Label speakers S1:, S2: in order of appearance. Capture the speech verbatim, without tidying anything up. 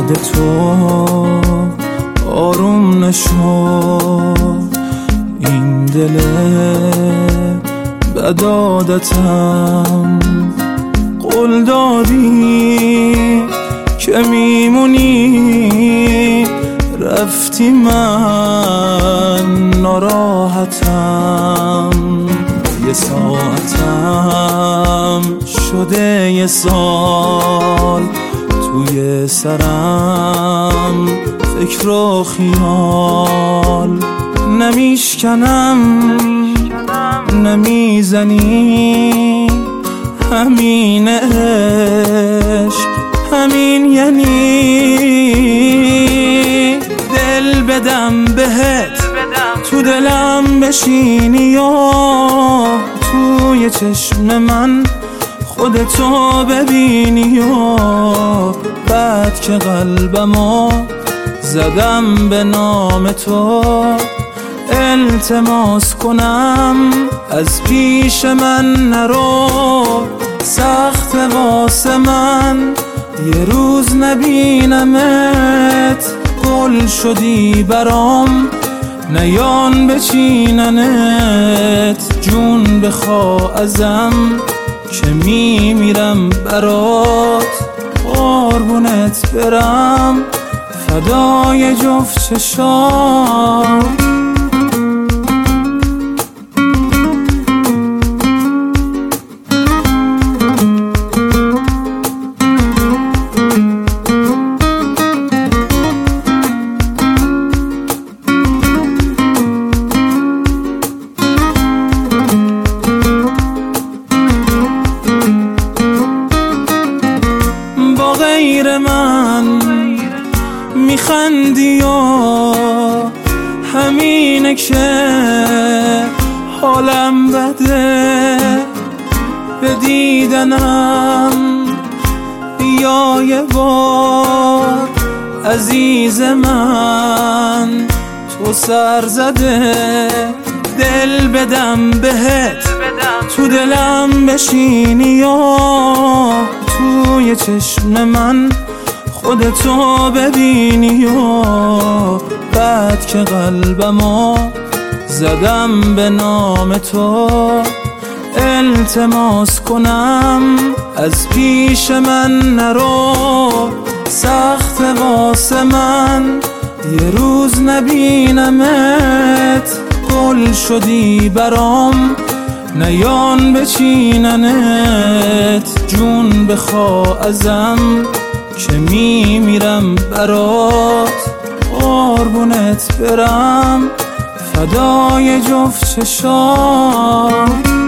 S1: بعد تو آروم نشد این دل بد عادتم. قول دادی که میمونی، رفتی من ناراحتم. یه ساعتم شده یه سال توی سرم، فکر و خیال نمیشکنم نمیزنی. همین عشق همین یعنی دل بدم بهت، تو دلم بشینی یا توی چشم من خودتو ببینی. یا بعد که قلبمو زدم به نام تو، التماس کنم از پیش من نرو. سخت واسه من یه روز نبینمت، گل شدی برام نیان بچیننت. جون بخوا ازم که میمیرم برات، قربونت برم فدای جفت چشام. غیر من میخندی و همینه که حالم بده. به دیدنم یا یه بار عزیز من تو سر زده. دل بدم بهت، تو دلم بشینی یا توی چشم من خودتو ببینی. یا بعد که قلبمو زدم به نام تو، التماس کنم از پیش من نرو. سخت واسه من یه روز نبینمت، گل شدی برام نیان بچیننت. جون بخوا ازم که میمیرم برات، قربونت برم فدای جفت چشام.